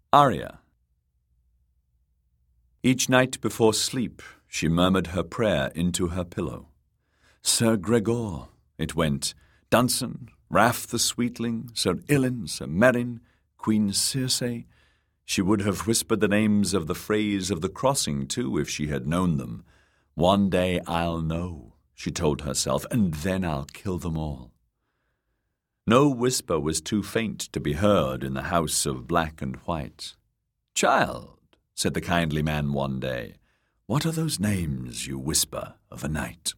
Aria. Each night before sleep, she murmured her prayer into her pillow. Sir Gregor, it went, Dunsan, Raff the Sweetling, Sir Ilin, Sir Merrin, Queen Circe. She would have whispered the names of the Freys of the crossing, too, if she had known them. One day I'll know, she told herself, and then I'll kill them all. No whisper was too faint to be heard in the house of black and white. Child, said the kindly man one day, what are those names you whisper of a night?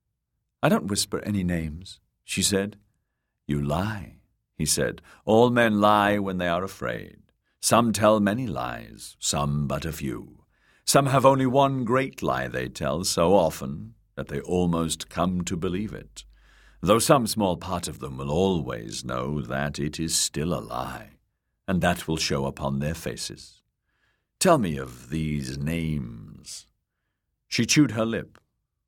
I don't whisper any names, she said. You lie, he said. All men lie when they are afraid. Some tell many lies, some but a few. Some have only one great lie they tell so often that they almost come to believe it, though some small part of them will always know that it is still a lie, and that will show upon their faces. Tell me of these names. She chewed her lip.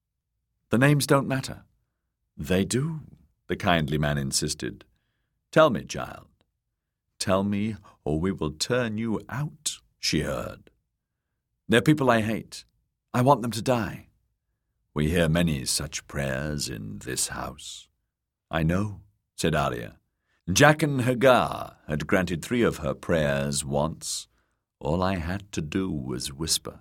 The names don't matter. They do, the kindly man insisted. Tell me, child. Tell me, or we will turn you out, she heard. They're people I hate. I want them to die. We hear many such prayers in this house. I know, said Aria. Jaqen H'ghar had granted 3 of her prayers once. All I had to do was whisper.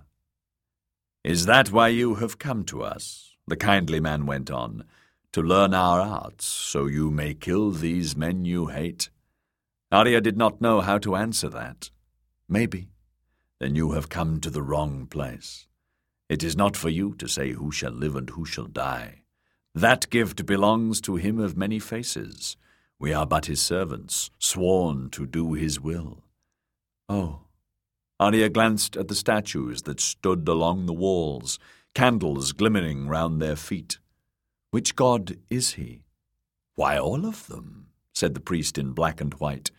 Is that why you have come to us? The kindly man went on. To learn our arts, so you may kill these men you hate? Aria did not know how to answer that. Maybe. Then you have come to the wrong place. It is not for you to say who shall live and who shall die. That gift belongs to him of many faces. We are but his servants, sworn to do his will. Oh. Aria glanced at the statues that stood along the walls, candles glimmering round their feet. Which god is he? Why, all of them, said the priest in black and white.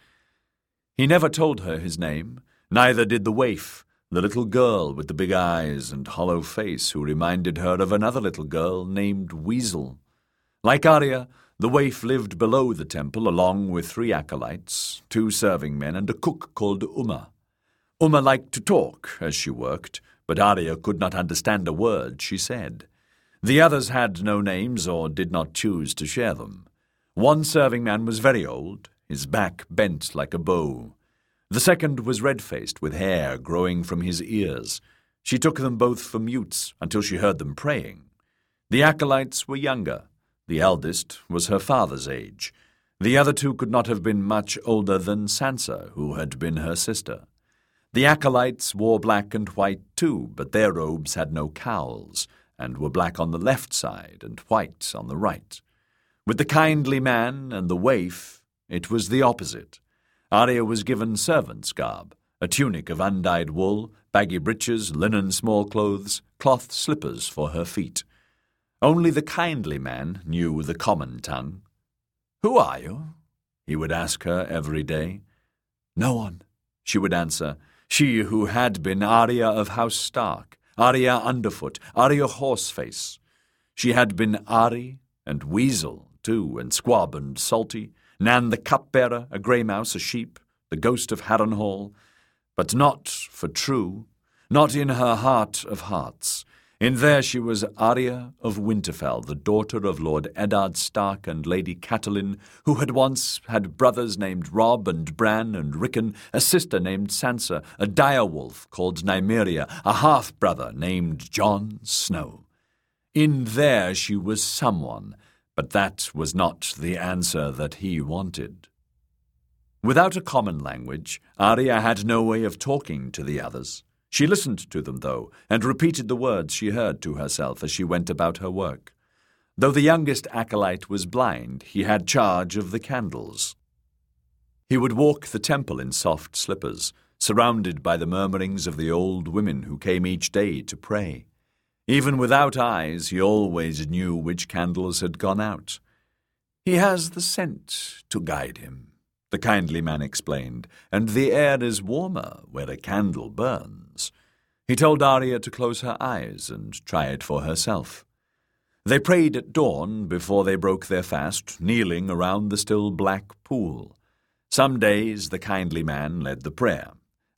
He never told her his name, neither did the waif, the little girl with the big eyes and hollow face who reminded her of another little girl named Weasel. Like Aria, the waif lived below the temple along with 3 acolytes, 2 serving men, and a cook called Uma. Uma liked to talk as she worked, but Aria could not understand a word she said. The others had no names or did not choose to share them. One serving man was very old, his back bent like a bow. The second was red-faced, with hair growing from his ears. She took them both for mutes until she heard them praying. The acolytes were younger. The eldest was her father's age. The other 2 could not have been much older than Sansa, who had been her sister. The acolytes wore black and white too, but their robes had no cowls, and were black on the left side and white on the right. With the kindly man and the waif, it was the opposite. Aria was given servant's garb, a tunic of undyed wool, baggy breeches, linen small clothes, cloth slippers for her feet. Only the kindly man knew the common tongue. Who are you? He would ask her every day. No one, she would answer, she who had been Aria of House Stark, Aria Underfoot, Aria Horseface. She had been Ari and Weasel, too, and Squab and Salty, Nan the Cupbearer, a grey mouse, a sheep, the ghost of Harrenhal, but not for true, not in her heart of hearts. In there she was Aria of Winterfell, the daughter of Lord Eddard Stark and Lady Catelyn, who had once had brothers named Robb and Bran and Rickon, a sister named Sansa, a direwolf called Nymeria, a half-brother named Jon Snow. In there she was someone, but that was not the answer that he wanted. Without a common language, Aria had no way of talking to the others. She listened to them, though, and repeated the words she heard to herself as she went about her work. Though the youngest acolyte was blind, he had charge of the candles. He would walk the temple in soft slippers, surrounded by the murmurings of the old women who came each day to pray. Even without eyes, he always knew which candles had gone out. He has the scent to guide him, the kindly man explained, and the air is warmer where a candle burns. He told Aria to close her eyes and try it for herself. They prayed at dawn before they broke their fast, kneeling around the still black pool. Some days the kindly man led the prayer.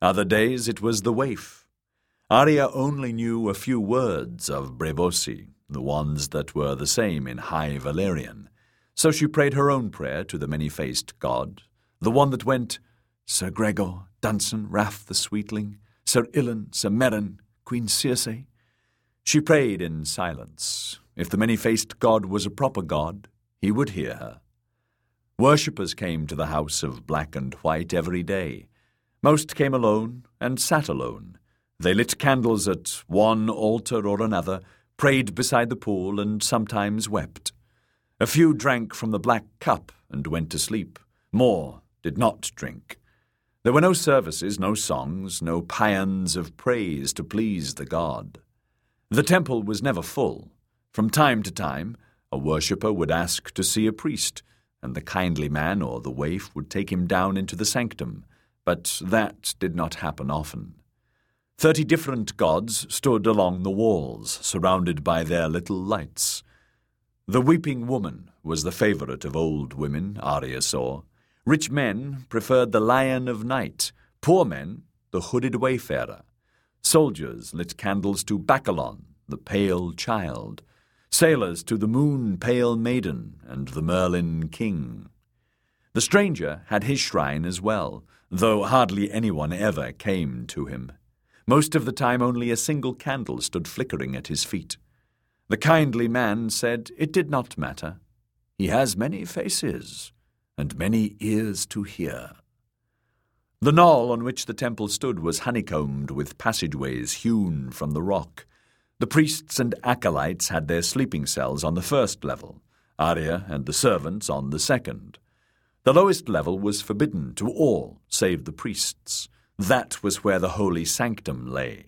Other days it was the waif. Arya only knew a few words of Braavosi, the ones that were the same in High Valyrian. So she prayed her own prayer to the many-faced god, the one that went, Sir Gregor, Dunsen, Raff the Sweetling, Sir Ilyn, Sir Meryn, Queen Circe. She prayed in silence. If the many-faced god was a proper god, he would hear her. Worshippers came to the house of Black and White every day. Most came alone and sat alone. They lit candles at one altar or another, prayed beside the pool, and sometimes wept. A few drank from the black cup and went to sleep. More did not drink. There were no services, no songs, no paeans of praise to please the god. The temple was never full. From time to time, a worshipper would ask to see a priest, and the kindly man or the waif would take him down into the sanctum, but that did not happen often. 30 different gods stood along the walls, surrounded by their little lights. The weeping woman was the favourite of old women, Arya saw. Rich men preferred the Lion of Night, poor men the hooded wayfarer. Soldiers lit candles to Bacalon, the pale child, sailors to the moon-pale maiden and the Merlin king. The stranger had his shrine as well, though hardly anyone ever came to him. Most of the time only a single candle stood flickering at his feet. The kindly man said it did not matter. He has many faces and many ears to hear. The knoll on which the temple stood was honeycombed with passageways hewn from the rock. The priests and acolytes had their sleeping cells on the first level, Arya and the servants on the second. The lowest level was forbidden to all save the priests. That was where the holy sanctum lay.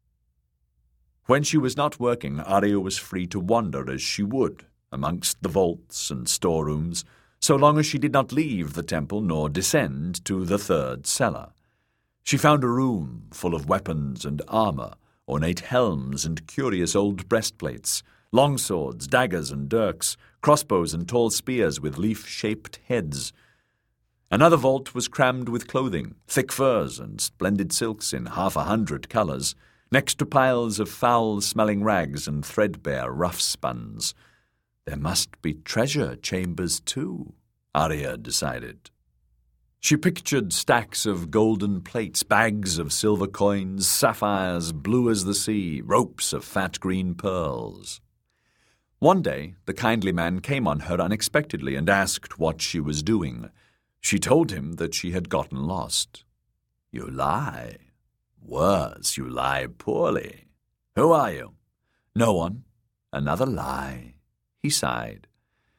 When she was not working, Arya was free to wander as she would, amongst the vaults and storerooms, so long as she did not leave the temple nor descend to the third cellar. She found a room full of weapons and armour, ornate helms and curious old breastplates, longswords, daggers and dirks, crossbows and tall spears with leaf-shaped heads. Another vault was crammed with clothing, thick furs and splendid silks in 100 colours, next to piles of foul-smelling rags and threadbare rough-spuns. There must be treasure chambers too, Arya decided. She pictured stacks of golden plates, bags of silver coins, sapphires blue as the sea, ropes of fat green pearls. One day, the kindly man came on her unexpectedly and asked what she was doing. She told him that she had gotten lost. "You lie. Worse, you lie poorly. Who are you?" "No one." "Another lie." He sighed.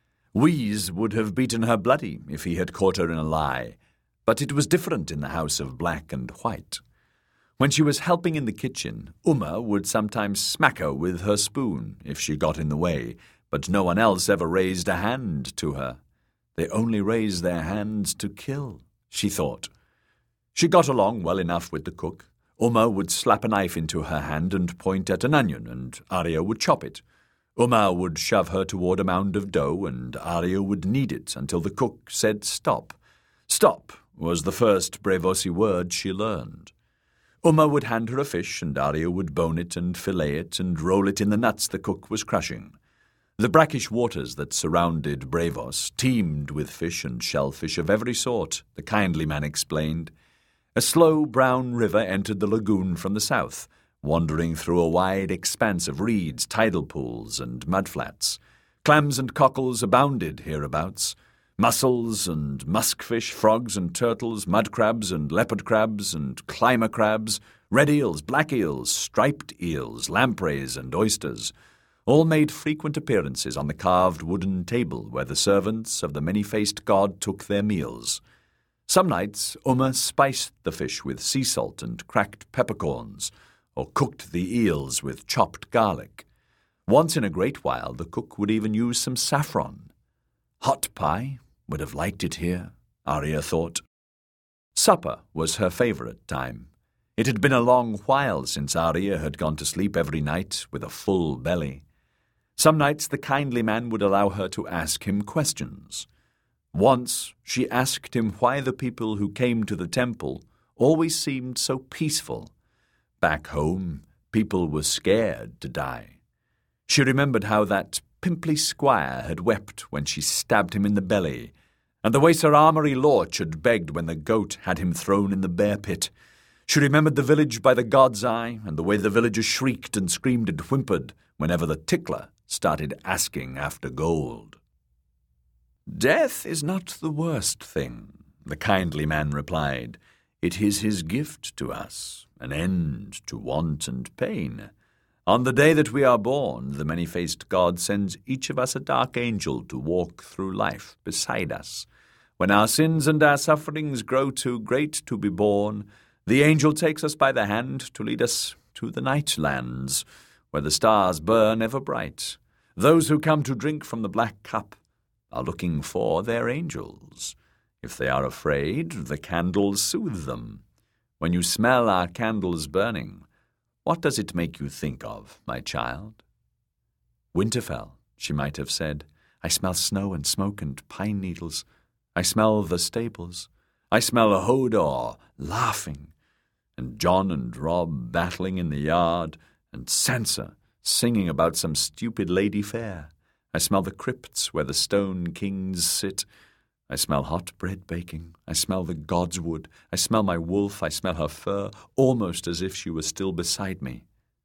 Wheeze would have beaten her bloody if he had caught her in a lie, but it was different in the house of Black and White. When she was helping in the kitchen, Uma would sometimes smack her with her spoon if she got in the way, but no one else ever raised a hand to her. They only raise their hands to kill, she thought. She got along well enough with the cook. Uma would slap a knife into her hand and point at an onion, and Arya would chop it. Uma would shove her toward a mound of dough, and Arya would knead it until the cook said stop. Stop was the first Braavosi word she learned. Uma would hand her a fish, and Arya would bone it and fillet it and roll it in the nuts the cook was crushing. The brackish waters that surrounded Braavos teemed with fish and shellfish of every sort, the kindly man explained. A slow brown river entered the lagoon from the south, wandering through a wide expanse of reeds, tidal pools, and mudflats. Clams and cockles abounded hereabouts. Mussels and muskfish, frogs and turtles, mud crabs and leopard crabs and climber crabs, red eels, black eels, striped eels, lampreys and oysters, all made frequent appearances on the carved wooden table where the servants of the many-faced god took their meals. Some nights Uma spiced the fish with sea salt and cracked peppercorns, or cooked the eels with chopped garlic. Once in a great while the cook would even use some saffron. Hot pie would have liked it here, Arya thought. Supper was her favourite time. It had been a long while since Arya had gone to sleep every night with a full belly. Some nights the kindly man would allow her to ask him questions. Once she asked him why the people who came to the temple always seemed so peaceful. Back home, people were scared to die. She remembered how that pimply squire had wept when she stabbed him in the belly, and the way Sir Amory Lorch had begged when the goat had him thrown in the bear pit. She remembered the village by the God's Eye, and the way the villagers shrieked and screamed and whimpered whenever the tickler started asking after gold. "Death is not the worst thing," the kindly man replied. "It is his gift to us, an end to want and pain. On the day that we are born, the many-faced God sends each of us a dark angel to walk through life beside us. When our sins and our sufferings grow too great to be borne, the angel takes us by the hand to lead us to the night lands, where the stars burn ever bright. Those who come to drink from the black cup are looking for their angels. If they are afraid, the candles soothe them. When you smell our candles burning, what does it make you think of, my child?" "Winterfell," she might have said. "I smell snow and smoke and pine needles. I smell the stables. I smell Hodor laughing, and Jon and Robb battling in the yard, and Sansa singing about some stupid lady fair. I smell the crypts where the stone kings sit. I smell hot bread baking. I smell the god's wood. I smell my wolf. I smell her fur, almost as if she were still beside me."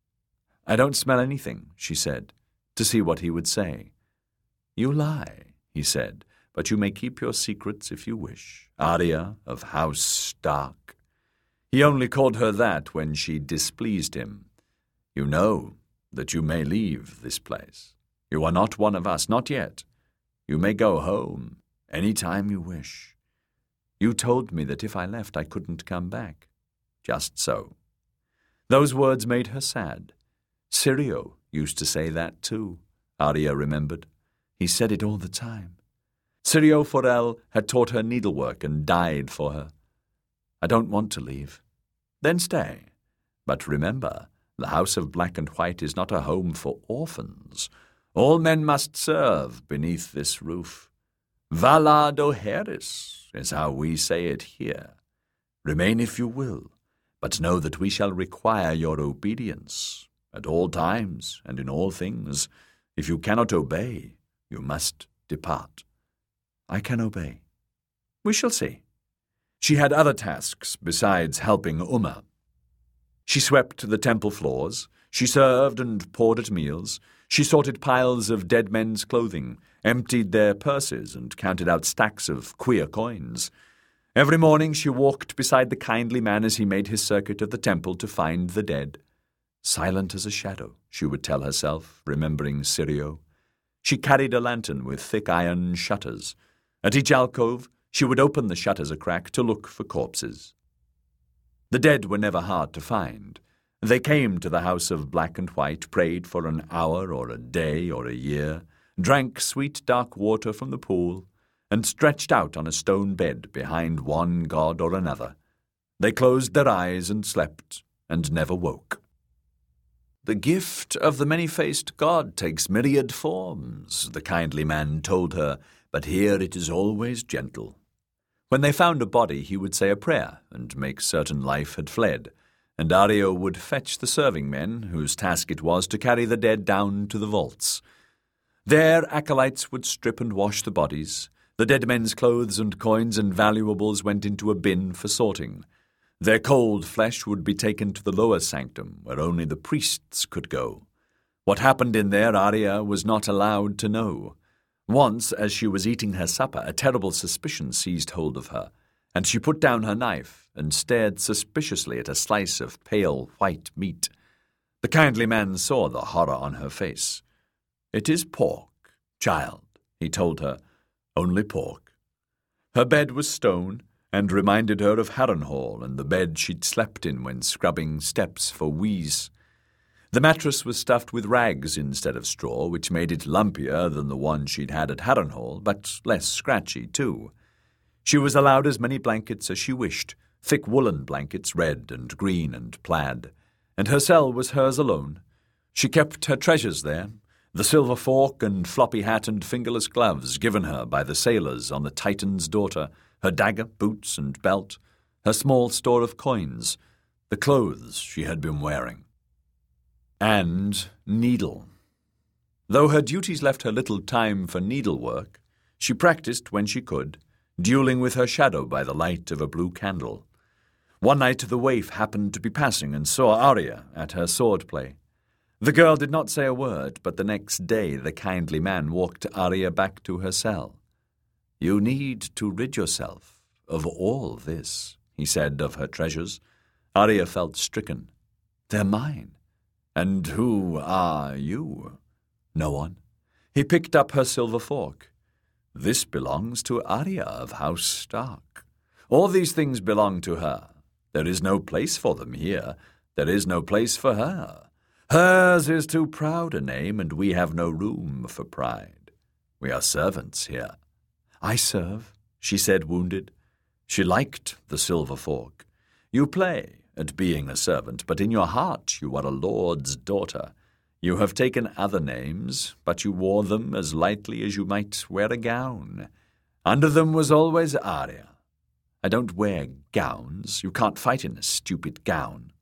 "I don't smell anything," she said, to see what he would say. "You lie," he said, "but you may keep your secrets if you wish. Arya of House Stark." He only called her that when she displeased him. "You know that you may leave this place. You are not one of us, not yet. You may go home any time you wish. You told me that if I left I couldn't come back. Just so." Those words made her sad. Syrio used to say that too, Arya remembered. He said it all the time. Syrio Forel had taught her needlework and died for her. "I don't want to leave." "Then stay. But remember, the House of Black and White is not a home for orphans. All men must serve beneath this roof. Valar Dohaeris is how we say it here. Remain if you will, but know that we shall require your obedience at all times and in all things. If you cannot obey, you must depart." "I can obey." "We shall see." She had other tasks besides helping Uma. She swept the temple floors, she served and poured at meals, she sorted piles of dead men's clothing, emptied their purses and counted out stacks of queer coins. Every morning she walked beside the kindly man as he made his circuit of the temple to find the dead. Silent as a shadow, she would tell herself, remembering Syrio. She carried a lantern with thick iron shutters. At each alcove, she would open the shutters a crack to look for corpses. The dead were never hard to find. They came to the House of Black and White, prayed for an hour or a day or a year, drank sweet dark water from the pool, and stretched out on a stone bed behind one god or another. They closed their eyes and slept, and never woke. "The gift of the many-faced god takes myriad forms," the kindly man told her, "but here it is always gentle." When they found a body, he would say a prayer and make certain life had fled, and Arya would fetch the serving men, whose task it was to carry the dead down to the vaults. There acolytes would strip and wash the bodies. The dead men's clothes and coins and valuables went into a bin for sorting. Their cold flesh would be taken to the lower sanctum, where only the priests could go. What happened in there Arya was not allowed to know. Once, as she was eating her supper, a terrible suspicion seized hold of her, and she put down her knife and stared suspiciously at a slice of pale white meat. The kindly man saw the horror on her face. "It is pork, child," he told her, "only pork." Her bed was stone, and reminded her of Harrenhal and the bed she'd slept in when scrubbing steps for Wheeze. The mattress was stuffed with rags instead of straw, which made it lumpier than the one she'd had at Harrenhal, but less scratchy, too. She was allowed as many blankets as she wished, thick woolen blankets, red and green and plaid, and her cell was hers alone. She kept her treasures there, the silver fork and floppy hat and fingerless gloves given her by the sailors on the Titan's Daughter, her dagger, boots and belt, her small store of coins, the clothes she had been wearing, and needle. Though her duties left her little time for needlework, she practiced when she could, dueling with her shadow by the light of a blue candle. One night the waif happened to be passing and saw Arya at her sword-play. The girl did not say a word, but the next day the kindly man walked Arya back to her cell. "You need to rid yourself of all this," he said of her treasures. Arya felt stricken. "They're mine. And who are you?" "No one." He picked up her silver fork. "This belongs to Arya of House Stark. All these things belong to her. There is no place for them here. There is no place for her. Hers is too proud a name, and we have no room for pride. We are servants here." "I serve," she said, wounded. She liked the silver fork. "You play at being a servant, but in your heart you are a lord's daughter. You have taken other names, but you wore them as lightly as you might wear a gown. Under them was always Arya. I don't wear gowns. You can't fight in a stupid gown."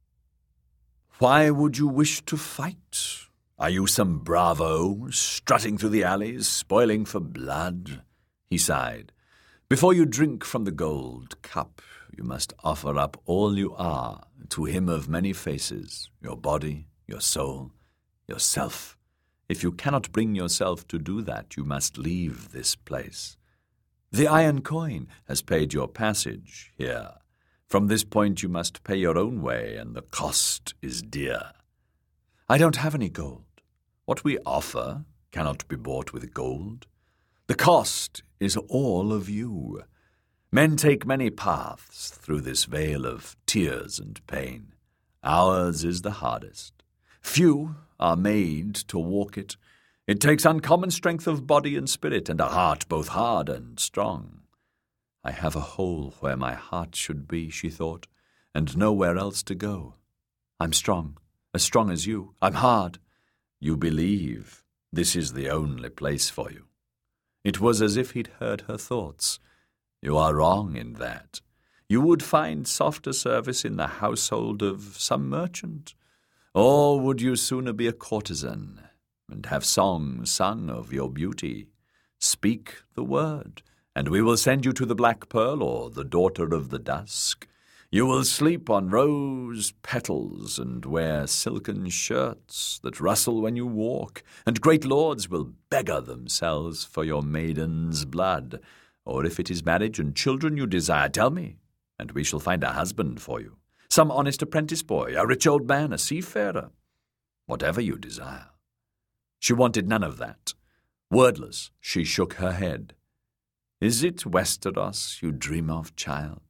"Why would you wish to fight? Are you some bravo, strutting through the alleys, spoiling for blood?" He sighed. "Before you drink from the gold cup, you must offer up all you are to him of many faces, your body, your soul, yourself. If you cannot bring yourself to do that, you must leave this place. The iron coin has paid your passage here. From this point you must pay your own way, and the cost is dear." "I don't have any gold." "What we offer cannot be bought with gold. The cost is all of you. Men take many paths through this vale of tears and pain. Ours is the hardest. Few are made to walk it. It takes uncommon strength of body and spirit, and a heart both hard and strong." "I have a hole where my heart should be," she thought, "and nowhere else to go. I'm strong as you. I'm hard. You believe this is the only place for you." It was as if he'd heard her thoughts. "You are wrong in that. You would find softer service in the household of some merchant. Or would you sooner be a courtesan, and have songs sung of your beauty? Speak the word, and we will send you to the Black Pearl or the Daughter of the Dusk. You will sleep on rose petals and wear silken shirts that rustle when you walk, and great lords will beggar themselves for your maiden's blood. Or if it is marriage and children you desire, tell me, and we shall find a husband for you. Some honest apprentice boy, a rich old man, a seafarer. Whatever you desire." She wanted none of that. Wordless, she shook her head. "Is it Westeros you dream of, child?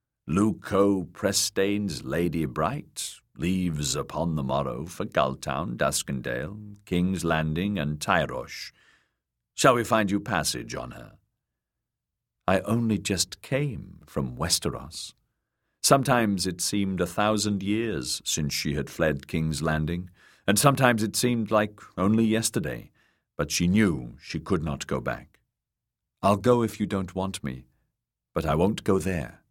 Luco Prestane's Lady Bright leaves upon the morrow for Gulltown, Duskendale, King's Landing, and Tyrosh. Shall we find you passage on her?" "I only just came from Westeros." Sometimes it seemed 1,000 years since she had fled King's Landing, and sometimes it seemed like only yesterday, but she knew she could not go back. "I'll go if you don't want me, but I won't go there."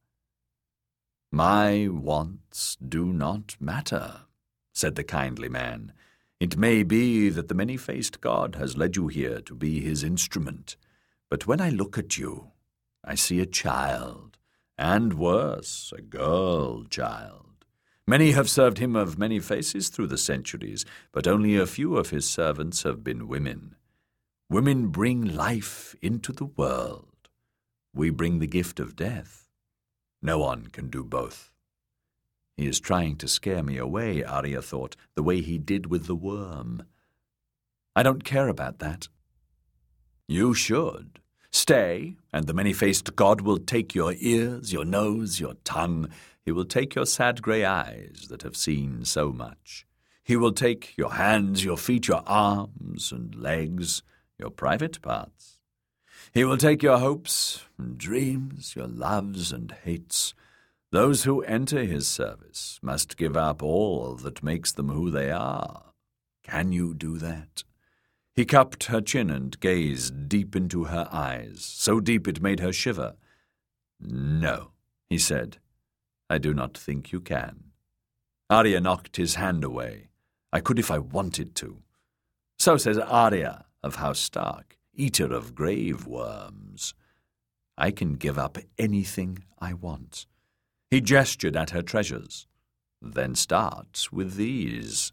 "My wants do not matter," said the kindly man. "It may be that the many-faced God has led you here to be his instrument, but when I look at you, I see a child, and worse, a girl child. Many have served him of many faces through the centuries, but only a few of his servants have been women. Women bring life into the world. We bring the gift of death. No one can do both." "He is trying to scare me away," Arya thought, "the way he did with the worm. I don't care about that." "You should. Stay, and the many-faced God will take your ears, your nose, your tongue. He will take your sad grey eyes that have seen so much. He will take your hands, your feet, your arms and legs, your private parts. He will take your hopes and dreams, your loves and hates. Those who enter his service must give up all that makes them who they are. Can you do that?" He cupped her chin and gazed deep into her eyes, so deep it made her shiver. "No," he said. I do not think you can." Arya knocked his hand away. "I could if I wanted to." "So says Arya of House Stark, eater of grave worms. I can give up anything I want." He gestured at her treasures. "Then start with these."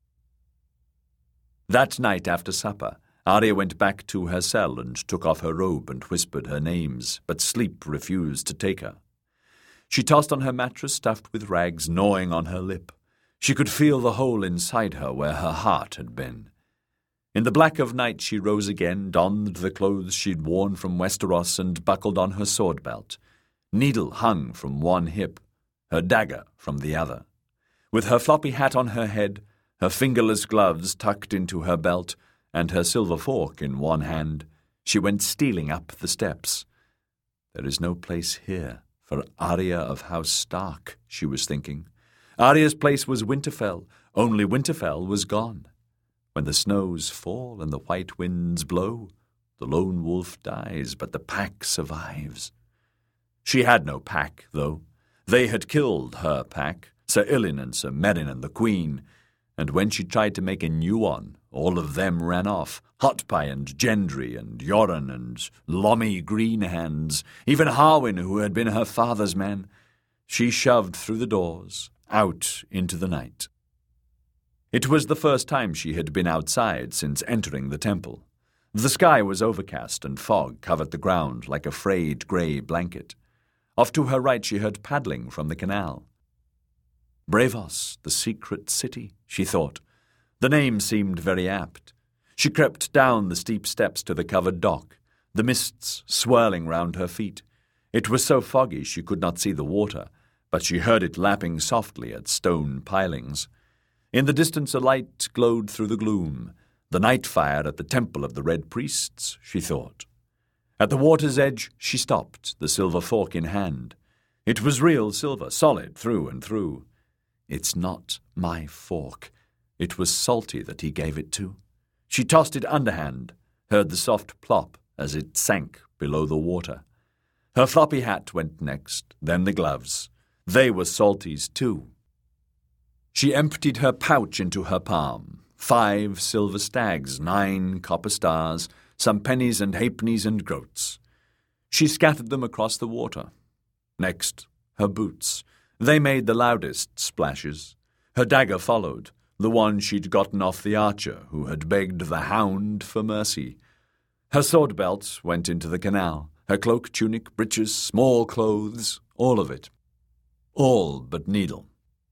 That night after supper, Arya went back to her cell and took off her robe and whispered her names, but sleep refused to take her. She tossed on her mattress stuffed with rags, gnawing on her lip. She could feel the hole inside her where her heart had been. In the black of night she rose again, donned the clothes she'd worn from Westeros, and buckled on her sword belt. Needle hung from one hip, her dagger from the other. With her floppy hat on her head, her fingerless gloves tucked into her belt, and her silver fork in one hand, she went stealing up the steps. There is no place here for Arya of House Stark, she was thinking. Arya's place was Winterfell, only Winterfell was gone. When the snows fall and the white winds blow, the lone wolf dies, but the pack survives. She had no pack, though. They had killed her pack, Sir Ilyn and Sir Meryn and the Queen, and when she tried to make a new one, all of them ran off, Hotpie and Gendry and Yoren and Lommy Greenhands, even Harwin, who had been her father's man. She shoved through the doors, out into the night. It was the first time she had been outside since entering the temple. The sky was overcast and fog covered the ground like a frayed grey blanket. Off to her right she heard paddling from the canal. Braavos, the secret city, she thought. The name seemed very apt. She crept down the steep steps to the covered dock, the mists swirling round her feet. It was so foggy she could not see the water, but she heard it lapping softly at stone pilings. In the distance a light glowed through the gloom, the night fire at the temple of the Red Priests, she thought. At the water's edge she stopped, the silver fork in hand. It was real silver, solid through and through. "It's not my fork." It was Salty that he gave it to. She tossed it underhand, heard the soft plop as it sank below the water. Her floppy hat went next, then the gloves. They were Salty's too. She emptied her pouch into her palm. 5 silver stags, 9 copper stars, some pennies and halfpennies and groats. She scattered them across the water. Next, her boots. They made the loudest splashes. Her dagger followed, the one she'd gotten off the archer who had begged the hound for mercy. Her sword belt went into the canal, her cloak, tunic, breeches, small clothes, all of it. All but Needle.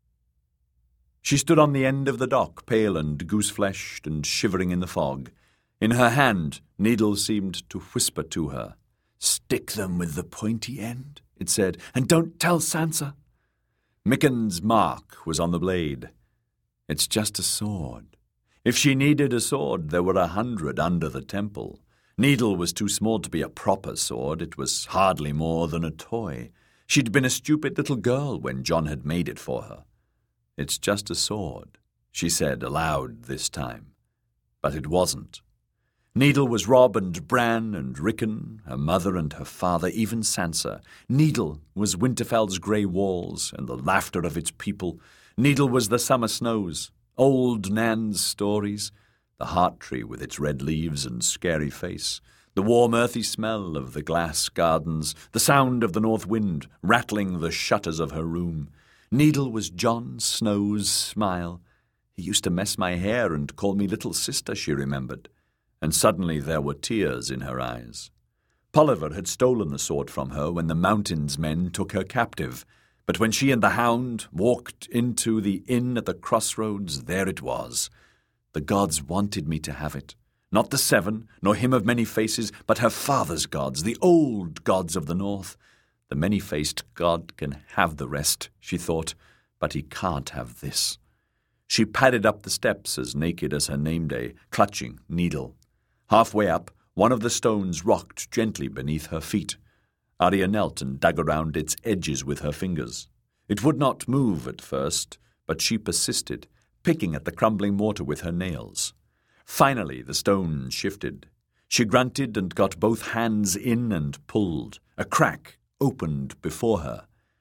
She stood on the end of the dock, pale and goose-fleshed and shivering in the fog. In her hand, Needle seemed to whisper to her. "Stick them with the pointy end," it said, "and don't tell Sansa." Micken's mark was on the blade. "It's just a sword." If she needed a sword, there were 100 under the temple. Needle was too small to be a proper sword. It was hardly more than a toy. She'd been a stupid little girl when Jon had made it for her. "It's just a sword," she said aloud this time. But it wasn't. Needle was Robb and Bran and Rickon, her mother and her father, even Sansa. Needle was Winterfell's grey walls and the laughter of its people. Needle was the summer snows, old Nan's stories, the heart tree with its red leaves and scary face, the warm earthy smell of the glass gardens, the sound of the north wind rattling the shutters of her room. Needle was Jon Snow's smile. He used to mess my hair and call me little sister, she remembered. And suddenly there were tears in her eyes. Polliver had stolen the sword from her when the Mountain's men took her captive, but when she and the hound walked into the inn at the crossroads, there it was. The gods wanted me to have it. Not the Seven, nor him of many faces, but her father's gods, the old gods of the north. The many-faced god can have the rest, she thought, but he can't have this. She padded up the steps as naked as her name day, clutching Needle. Halfway up, one of the stones rocked gently beneath her feet. Arya knelt and dug around its edges with her fingers. It would not move at first, but she persisted, picking at the crumbling mortar with her nails. Finally, the stone shifted. She grunted and got both hands in and pulled. A crack opened before her.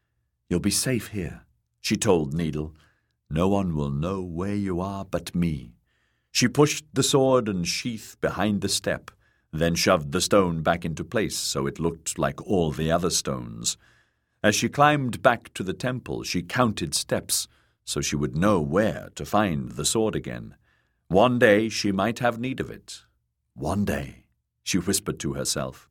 "You'll be safe here," she told Needle. "No one will know where you are but me." She pushed the sword and sheath behind the step, then shoved the stone back into place so it looked like all the other stones. As she climbed back to the temple, she counted steps so she would know where to find the sword again. One day she might have need of it. One day, she whispered to herself.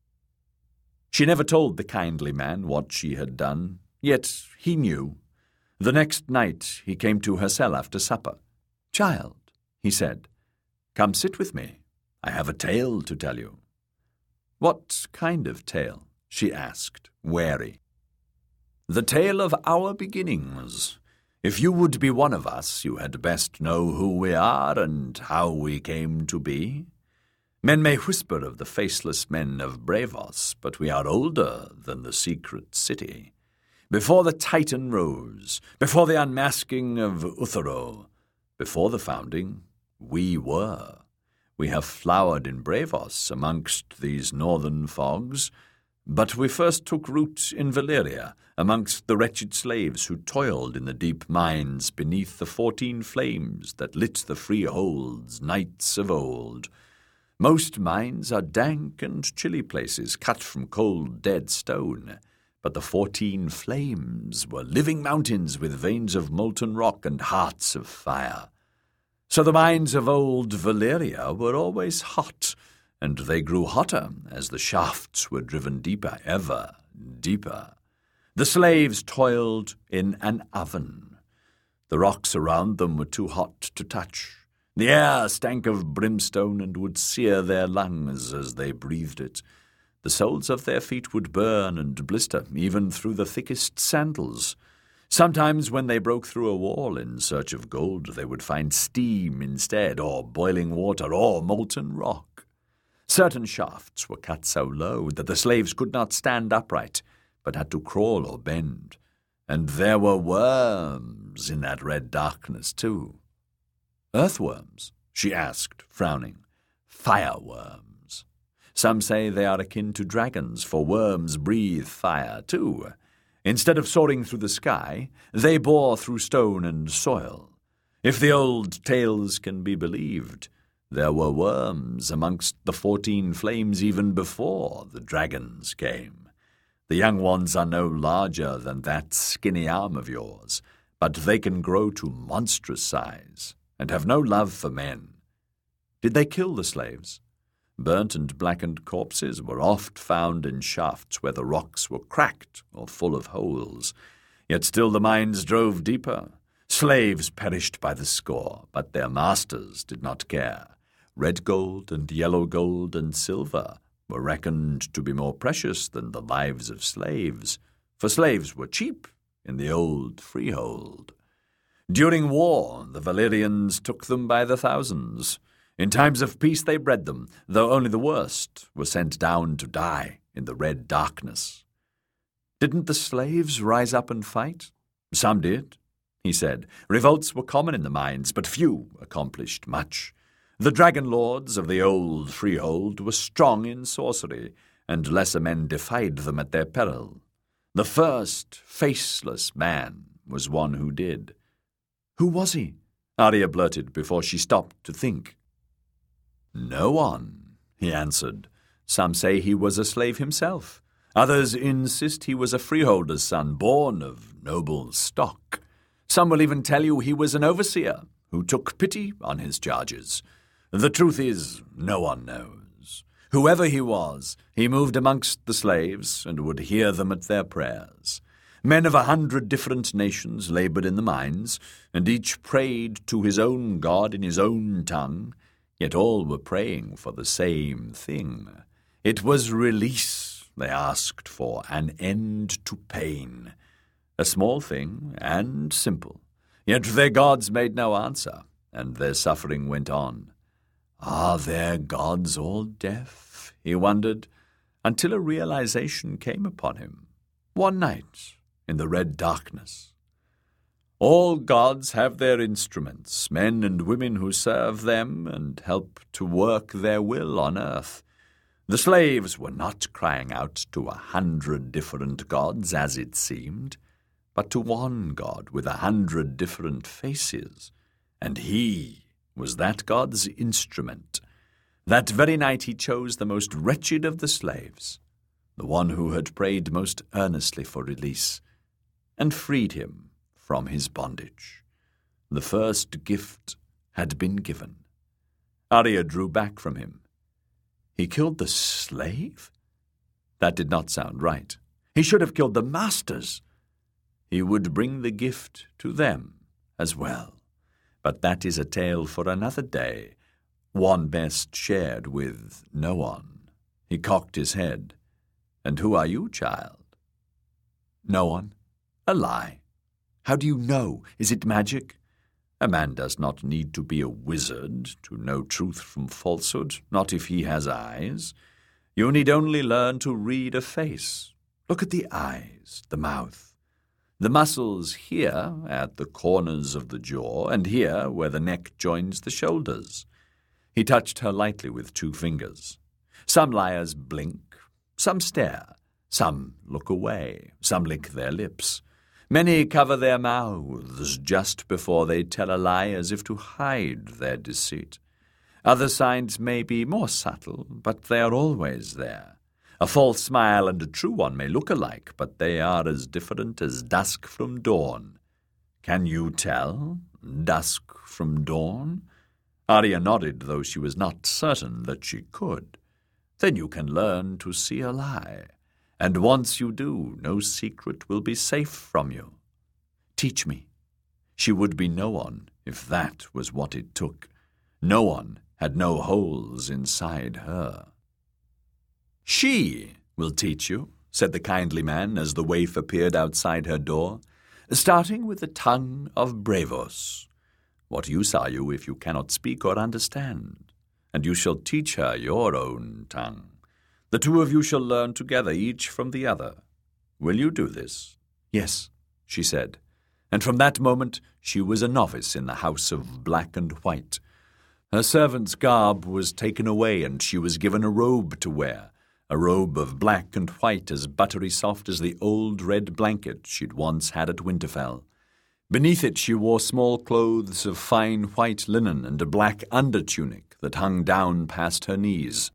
She never told the kindly man what she had done, yet he knew. The next night he came to her cell after supper. "Child," he said, "come sit with me. I have a tale to tell you." "What kind of tale?" she asked, wary. "The tale of our beginnings. If you would be one of us, you had best know who we are and how we came to be. Men may whisper of the faceless men of Bravos, but we are older than the secret city. Before the Titan rose, before the unmasking of Uthero, before the founding, we were. We have flowered in Bravos amongst these northern fogs, but we first took root in Valyria, amongst the wretched slaves who toiled in the deep mines beneath the 14 flames that lit the freeholds nights of old. Most mines are dank and chilly places cut from cold, dead stone, but the 14 flames were living mountains with veins of molten rock and hearts of fire. So the mines of old Valyria were always hot, and they grew hotter as the shafts were driven deeper, ever deeper. The slaves toiled in an oven. The rocks around them were too hot to touch. The air stank of brimstone and would sear their lungs as they breathed it. The soles of their feet would burn and blister, even through the thickest sandals. Sometimes when they broke through a wall in search of gold, they would find steam instead, or boiling water, or molten rock. Certain shafts were cut so low that the slaves could not stand upright, but had to crawl or bend. And there were worms in that red darkness, too. "Earthworms?" she asked, frowning. "Fireworms. Some say they are akin to dragons, for worms breathe fire, too. Instead of soaring through the sky, they bore through stone and soil. If the old tales can be believed, there were worms amongst the 14 flames even before the dragons came. The young ones are no larger than that skinny arm of yours, but they can grow to monstrous size and have no love for men." "Did they kill the slaves?" Burnt and blackened corpses were oft found in shafts where the rocks were cracked or full of holes. Yet still the mines drove deeper. Slaves perished by the score, but their masters did not care. Red gold and yellow gold and silver were reckoned to be more precious than the lives of slaves, for slaves were cheap in the old freehold. During war, the Valyrians took them by the thousands. In times of peace they bred them, though only the worst were sent down to die in the red darkness. "Didn't the slaves rise up and fight?" "Some did," he said. "Revolts were common in the mines, but few accomplished much. The dragon lords of the old freehold were strong in sorcery, and lesser men defied them at their peril. The first faceless man was one who did." "Who was he?" Arya blurted before she stopped to think. "No one," he answered. "Some say he was a slave himself. Others insist he was a freeholder's son, born of noble stock. Some will even tell you he was an overseer who took pity on his charges. The truth is, no one knows. Whoever he was, he moved amongst the slaves and would hear them at their prayers. Men of 100 different nations labored in the mines, and each prayed to his own god in his own tongue, yet all were praying for the same thing. It was release they asked for, an end to pain. A small thing and simple, yet their gods made no answer, and their suffering went on. Are their gods all deaf? He wondered, until a realization came upon him. One night, in the red darkness. All gods have their instruments, men and women who serve them and help to work their will on earth. The slaves were not crying out to 100 different gods, as it seemed. but to one God with 100 different faces, and he was that God's instrument. That very night he chose the most wretched of the slaves, the one who had prayed most earnestly for release, and freed him from his bondage. The first gift had been given. Arya drew back from him. He killed the slave? That did not sound right. He should have killed the masters. He would bring the gift to them as well. But that is a tale for another day, one best shared with no one. He cocked his head. And who are you, child? No one. A lie. How do you know? Is it magic? A man does not need to be a wizard to know truth from falsehood, not if he has eyes. You need only learn to read a face. Look at the eyes, the mouth, the muscles here at the corners of the jaw, and here where the neck joins the shoulders. He touched her lightly with 2 fingers. Some liars blink, some stare, some look away, some lick their lips. Many cover their mouths just before they tell a lie as if to hide their deceit. Other signs may be more subtle, but they are always there. A false smile and a true one may look alike, but they are as different as dusk from dawn. Can you tell dusk from dawn? Arya nodded, though she was not certain that she could. Then you can learn to see a lie. And once you do, no secret will be safe from you. Teach me. She would be no one if that was what it took. No one had no holes inside her. She will teach you, said the kindly man as the waif appeared outside her door, starting with the tongue of Braavos. What use are you if you cannot speak or understand? And you shall teach her your own tongue. The 2 of you shall learn together, each from the other. Will you do this? Yes, she said. And from that moment she was a novice in the house of black and white. Her servant's garb was taken away, and she was given a robe to wear, a robe of black and white as buttery soft as the old red blanket she'd once had at Winterfell. Beneath it she wore small clothes of fine white linen and a black under-tunic that hung down past her knees.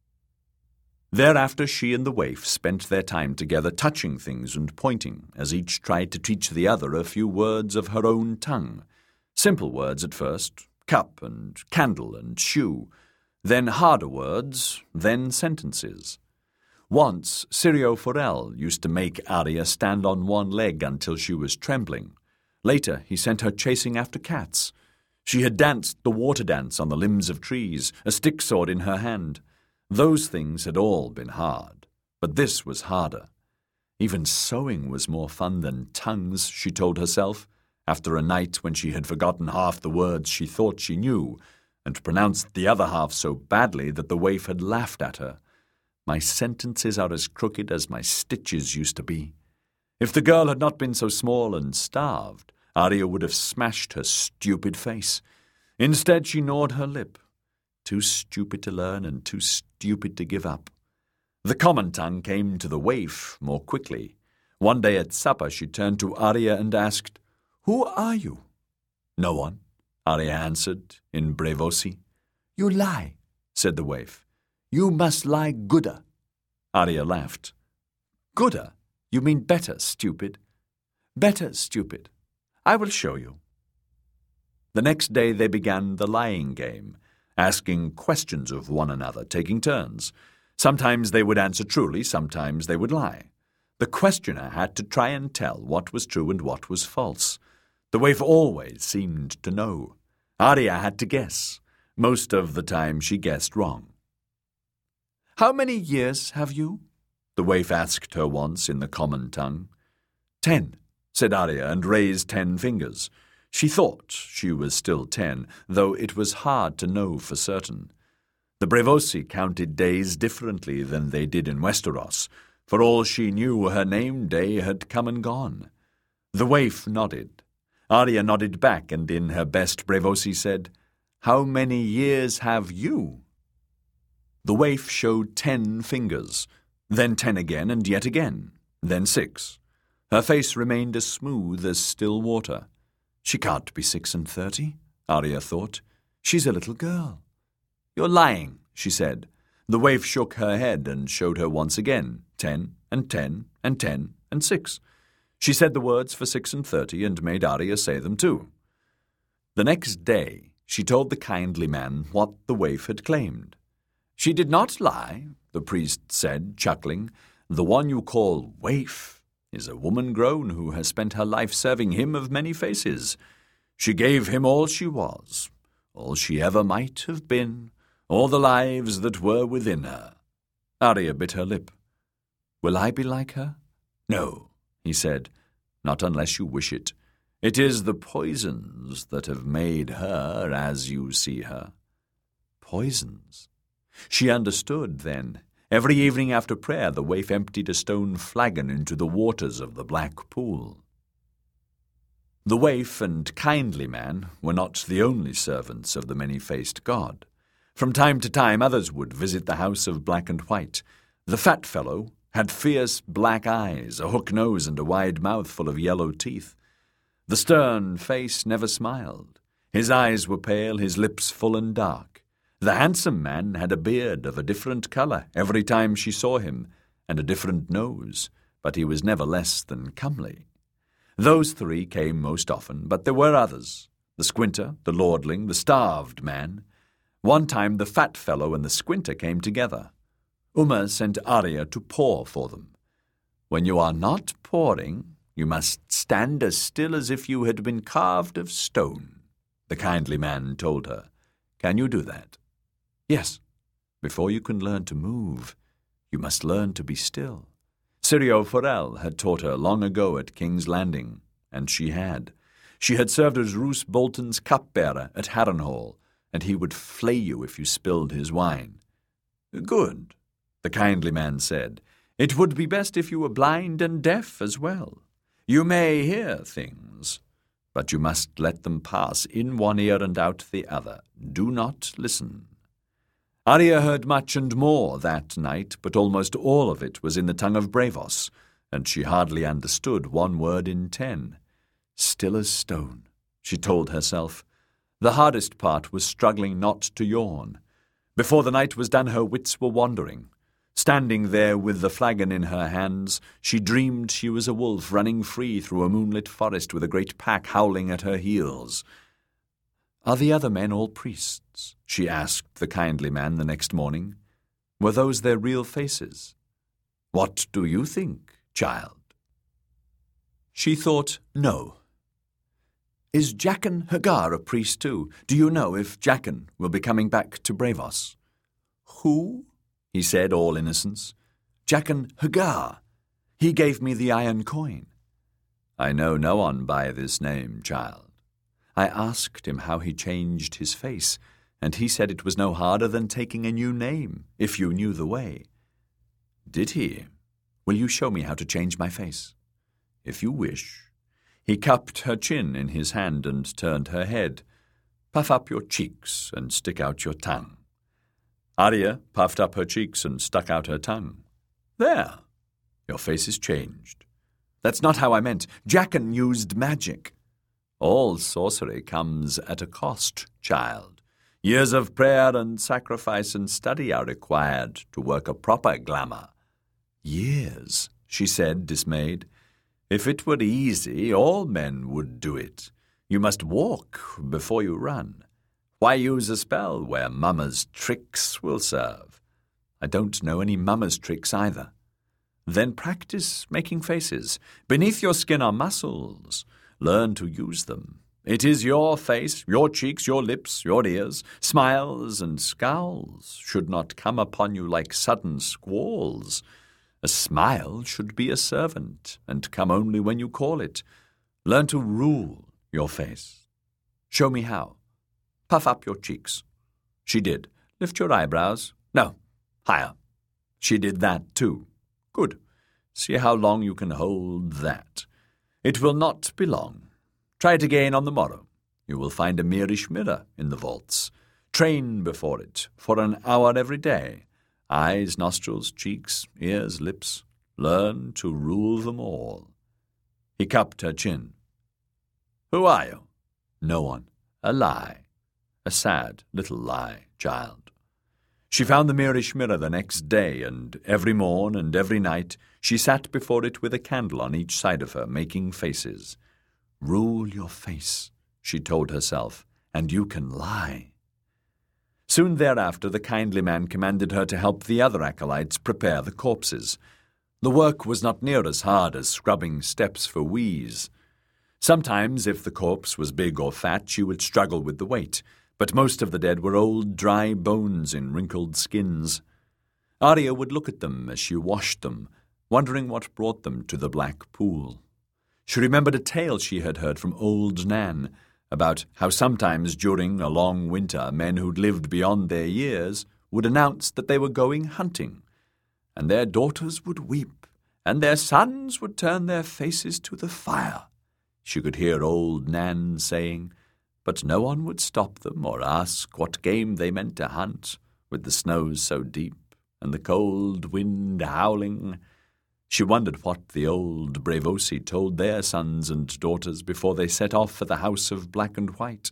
Thereafter she and the waif spent their time together touching things and pointing, as each tried to teach the other a few words of her own tongue. Simple words at first, cup and candle and shoe, then harder words, then sentences. Once Syrio Forel used to make Arya stand on one leg until she was trembling. Later he sent her chasing after cats. She had danced the water dance on the limbs of trees, a stick sword in her hand. Those things had all been hard, but this was harder. Even sewing was more fun than tongues, she told herself, after a night when she had forgotten half the words she thought she knew, and pronounced the other half so badly that the waif had laughed at her. My sentences are as crooked as my stitches used to be. If the girl had not been so small and starved, Arya would have smashed her stupid face. Instead, she gnawed her lip. Too stupid to learn and too stupid to give up. The common tongue came to the waif more quickly. One day at supper she turned to Arya and asked, "Who are you?" "No one," Arya answered in Braavosi. "You lie," said the waif. "You must lie gooder." Arya laughed. "Gooder? You mean better, stupid." "Better, stupid. I will show you." The next day they began the lying game, asking questions of one another, taking turns. Sometimes they would answer truly, sometimes they would lie. The questioner had to try and tell what was true and what was false. The waif always seemed to know. Arya had to guess. Most of the time she guessed wrong. "How many years have you?" the waif asked her once in the common tongue. 10, said Arya, and raised 10 fingers. She thought she was still 10, though it was hard to know for certain. The Braavosi counted days differently than they did in Westeros. For all she knew, her name day had come and gone. The waif nodded. Arya nodded back, and in her best Braavosi said, "How many years have you?" The waif showed 10 fingers, then 10 again and yet again, then 6. Her face remained as smooth as still water. She can't be 36, Arya thought. She's a little girl. You're lying, she said. The waif shook her head and showed her once again 10 and 10 and 10 and 6. She said the words for 36 and made Arya say them too. The next day she told the kindly man what the waif had claimed. She did not lie, the priest said, chuckling. The one you call waif is a woman grown who has spent her life serving him of many faces. She gave him all she was, all she ever might have been, all the lives that were within her. Arya bit her lip. Will I be like her? No, he said, not unless you wish it. It is the poisons that have made her as you see her. Poisons? She understood then. Every evening after prayer the waif emptied a stone flagon into the waters of the black pool. The waif and kindly man were not the only servants of the many-faced god. From time to time others would visit the house of black and white. The fat fellow had fierce black eyes, a hook nose, and a wide mouth full of yellow teeth. The stern face never smiled. His eyes were pale, his lips full and dark. The handsome man had a beard of a different colour every time she saw him, and a different nose, but he was never less than comely. Those three came most often, but there were others. The squinter, the lordling, the starved man. One time the fat fellow and the squinter came together. Uma sent Arya to pour for them. When you are not pouring, you must stand as still as if you had been carved of stone, the kindly man told her. Can you do that? Yes. Before you can learn to move, you must learn to be still. Syrio Forel had taught her long ago at King's Landing, and she had. She had served as Roose Bolton's cupbearer at Harrenhal, and he would flay you if you spilled his wine. Good, the kindly man said. It would be best if you were blind and deaf as well. You may hear things, but you must let them pass in one ear and out the other. Do not listen. Arya heard much and more that night, but almost all of it was in the tongue of Braavos, and she hardly understood one word in 10. Still as stone, she told herself. The hardest part was struggling not to yawn. Before the night was done, her wits were wandering. Standing there with the flagon in her hands, she dreamed she was a wolf running free through a moonlit forest with a great pack howling at her heels. Are the other men all priests? She asked the kindly man the next morning. Were those their real faces? What do you think, child? She thought, no. Is Jaqen H'ghar a priest too? Do you know if Jaqen will be coming back to Braavos? Who? He said, all innocence. Jaqen H'ghar. He gave me the iron coin. I know no one by this name, child. I asked him how he changed his face, and he said it was no harder than taking a new name, if you knew the way. Did he? Will you show me how to change my face? If you wish. He cupped her chin in his hand and turned her head. Puff up your cheeks and stick out your tongue. Arya puffed up her cheeks and stuck out her tongue. There. Your face is changed. That's not how I meant. Jaqen used magic. All sorcery comes at a cost, child. Years of prayer and sacrifice and study are required to work a proper glamour. Years, she said, dismayed. If it were easy, all men would do it. You must walk before you run. Why use a spell where Mama's tricks will serve? I don't know any Mama's tricks either. Then practice making faces. Beneath your skin are muscles. Learn to use them. It is your face, your cheeks, your lips, your ears. Smiles and scowls should not come upon you like sudden squalls. A smile should be a servant, and come only when you call it. Learn to rule your face. Show me how. Puff up your cheeks. She did. Lift your eyebrows. No, higher. She did that too. Good. See how long you can hold that. It will not be long. Try it again on the morrow. You will find a Mirish mirror in the vaults. Train before it for an hour every day. Eyes, nostrils, cheeks, ears, lips. Learn to rule them all. He cupped her chin. "Who are you?" "No one." "A lie. A sad little lie, child." She found the Moorish mirror the next day, and every morn and every night she sat before it with a candle on each side of her, making faces. "Rule your face," she told herself, "and you can lie." Soon thereafter the kindly man commanded her to help the other acolytes prepare the corpses. The work was not near as hard as scrubbing steps for wheeze. Sometimes, if the corpse was big or fat, she would struggle with the weight, but most of the dead were old, dry bones in wrinkled skins. Arya would look at them as she washed them, wondering what brought them to the black pool. She remembered a tale she had heard from old Nan about how sometimes during a long winter men who'd lived beyond their years would announce that they were going hunting, and their daughters would weep, and their sons would turn their faces to the fire. She could hear old Nan saying, but no one would stop them or ask what game they meant to hunt, with the snows so deep and the cold wind howling. She wondered what the old Braavosi told their sons and daughters before they set off for the house of black and white.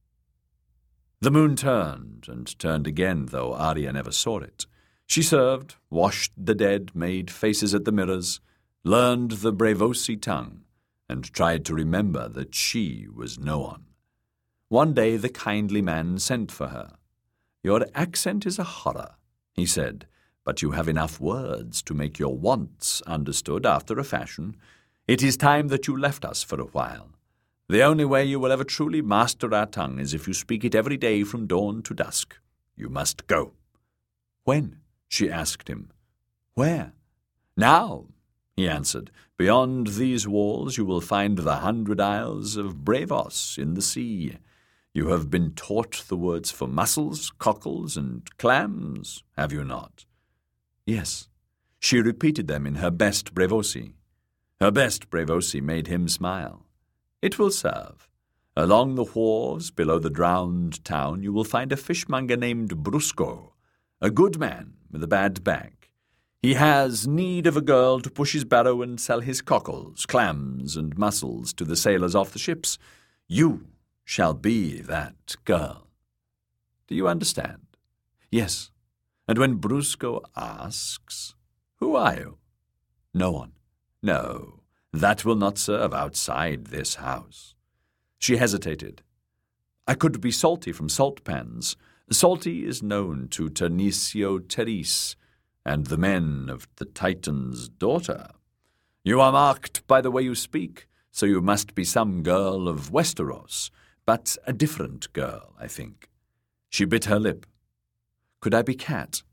The moon turned and turned again, though Arya never saw it. She served, washed the dead, made faces at the mirrors, learned the Braavosi tongue, and tried to remember that she was no one. One day the kindly man sent for her. "Your accent is a horror," he said, "but you have enough words to make your wants understood after a fashion. It is time that you left us for a while. The only way you will ever truly master our tongue is if you speak it every day from dawn to dusk. You must go." "When?" she asked him. "Where?" "Now," he answered. "Beyond these walls you will find the 100 Isles of Braavos in the sea. You have been taught the words for mussels, cockles, and clams, have you not?" "Yes." She repeated them in her best Braavosi. Her best Braavosi made him smile. "It will serve. Along the wharves below the drowned town you will find a fishmonger named Brusco, a good man with a bad back. He has need of a girl to push his barrow and sell his cockles, clams, and mussels to the sailors off the ships. You shall be that girl. Do you understand?" "Yes." "And when Brusco asks, 'Who are you?' "No one." "No, that will not serve outside this house." She hesitated. "I could be Salty from Salt Pans. Salty is known to Ternisio Teris and the men of the Titan's daughter. You are marked by the way you speak, so you must be some girl of Westeros, but a different girl, I think." She bit her lip. "Could I be Cat?"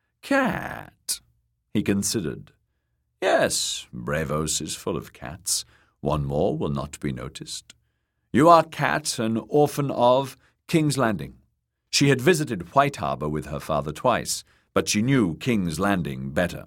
"Cat?" He considered. "Yes, Braavos is full of cats. One more will not be noticed. You are Cat, an orphan of King's Landing." She had visited White Harbor with her father twice, but she knew King's Landing better.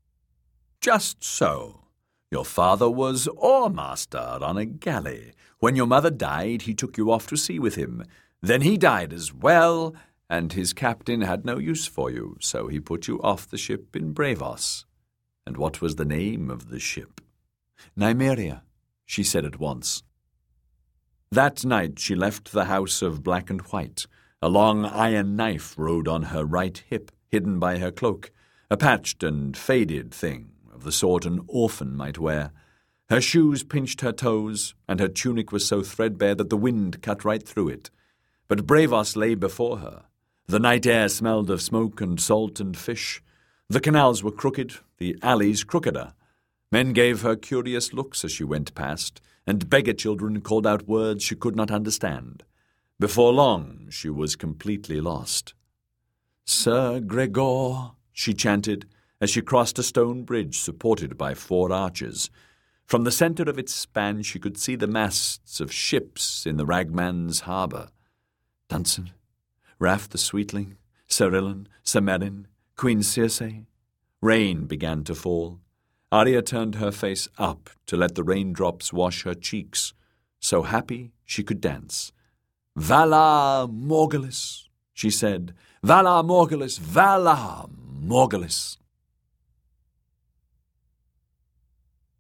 "Just so. Your father was oar-master on a galley. When your mother died, he took you off to sea with him. Then he died as well, and his captain had no use for you, so he put you off the ship in Braavos." "And what was the name of the ship?" "Nymeria," she said at once. That night she left the house of black and white. A long iron knife rode on her right hip, hidden by her cloak, a patched and faded thing of the sort an orphan might wear. Her shoes pinched her toes, and her tunic was so threadbare that the wind cut right through it. But Braavos lay before her. The night air smelled of smoke and salt and fish. The canals were crooked, the alleys crookeder. Men gave her curious looks as she went past, and beggar children called out words she could not understand. Before long she was completely lost. "Sir Gregor," she chanted, as she crossed a stone bridge supported by 4 arches. From the center of its span she could see the masts of ships in the Ragman's harbour. Dunsen, Raff the Sweetling, Sir Ilyn, Sir Meryn, Queen Circe. Rain began to fall. Arya turned her face up to let the raindrops wash her cheeks, so happy she could dance. "Valar Morghulis," she said. "Valar Morghulis, Valar Morghulis."